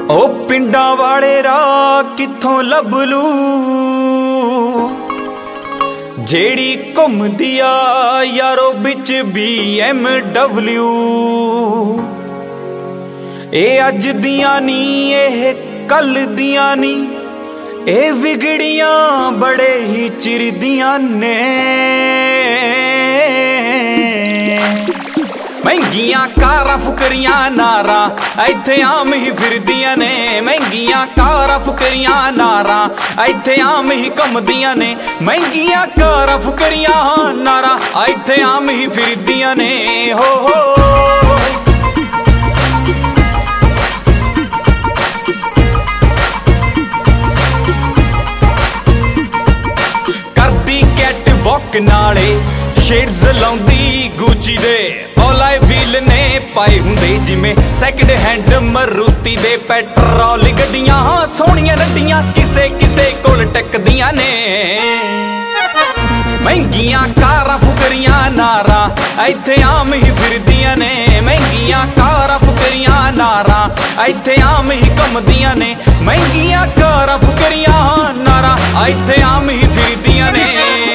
ओ पिंडा वाले राह कित्थों लभ लू जेड़ी घुमदी आ यारो बिच BMW। ए अज दियां नी ए कल दियां नी ए विगड़ियां बड़े ही चिर दियां ने। महंगियां कारां फुकरियां नारा इत्थे आम ही फिरदियां ने। महंगियां कारां फुकरियां नारा इत्थे आम ही घुमदियां ने। महंगियां कारां फुकरियां नारा इत्थे आम ही फिरदियां ने। हो करदी कैट वॉक नाले शेड्स लाउंदी गुची दे। ओलाए व्हील ने पाए हुंदे जिमें सैकंड हैंड मरूती दे। पेट्रोल गड्डियां सोहणियां नड्डियां किसे किसे कोल टकदियां ने। महंगियां कारां फुकरियां नारा इत्थे आम ही फिरदियां ने। महंगियां कारां फुकरियां नारा इत्थे आम ही घुमदियां ने। महंगियां कारां फुकरियां नारा इत्थे आम ही फिरदियां ने।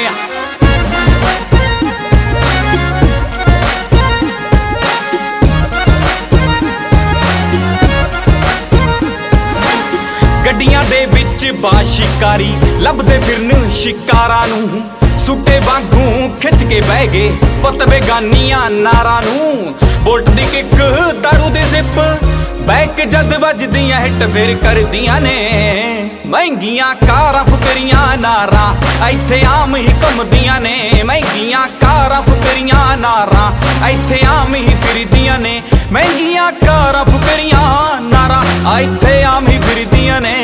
गड्डियां दे विच बाशिकारी लभदे फिरन शिकारा नूं। सुट्टे वांगू खिच के बह गए पुत बेगानियां नारा नूं। बोल्ट दी किक दारू दे जिप बैक जद वजदियां हिट फिर करदियां ने। महंगियां कारां फुकरियां नारा इत्थे आम ही घुमदियां ने। महंगियां कारां फुकरियां नारा इत्थे आम ही फिरदियां ने। महंगियां कारां फुकरियां नारा इत्थे आम ही फिरदियां ने।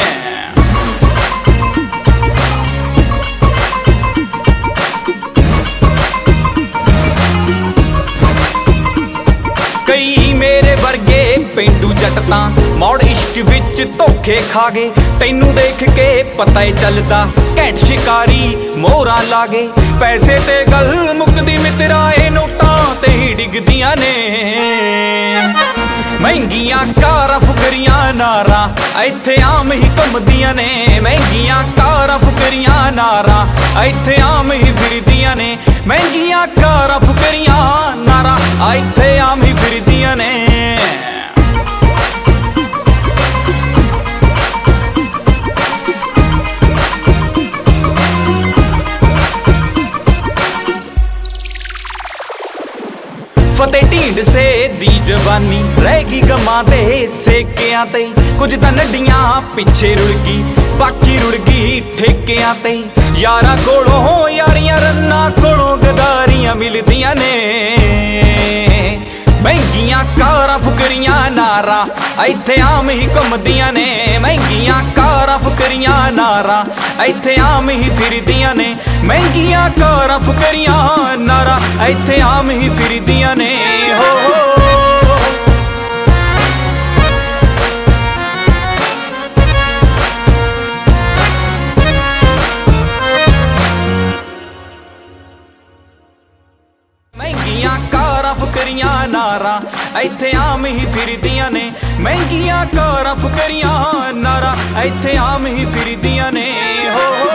कई मेरे वर्गे पेंडू जट तां मौड़ इश्क विच धोखे खा गए। तैनू देख के पता ही चलदा घैंट शिकारी मोहरा ला गए। पैसे ते गल मुकदी मित्रा ए नोटां ते ही डिगदियां ने। महंगियां कारां फुकरियां नारा इत्थे आम ही घुमदियां ने। महंगियां कारां फुकरियां नारा इत्थे आम ही फिरदियां ने। महंगियां कारां फुकरियां नारा इत्थे आम ही फिरदियां ने। फतेह ढींडसे दी जवानी रहेगी गमां दे सेकियां ते। कुछ तां नड्डियां पिछे रुड़ गई बाकी रुड़ गई ठेकियां ते। यारां कोलों यारियां रन्ना कोलों गदारियां मिलदियां ने। महंगियां कारां फुकरियां नारा इत्थे आम ही घुमदियां ने। महंगियां कारां फुकरियां नारा इत्थे आम ही फिरदियां ने। महंगियां कारां फुकरियां नारा इत्थे आम ही फिरदियां ने। हो महंगियां कारां फुकरियां नारा इत्थे आम ही फिरदियां ने। महंगियां कारां फुकरियां नारा इत्थे आम ही फिरदियां ने। हो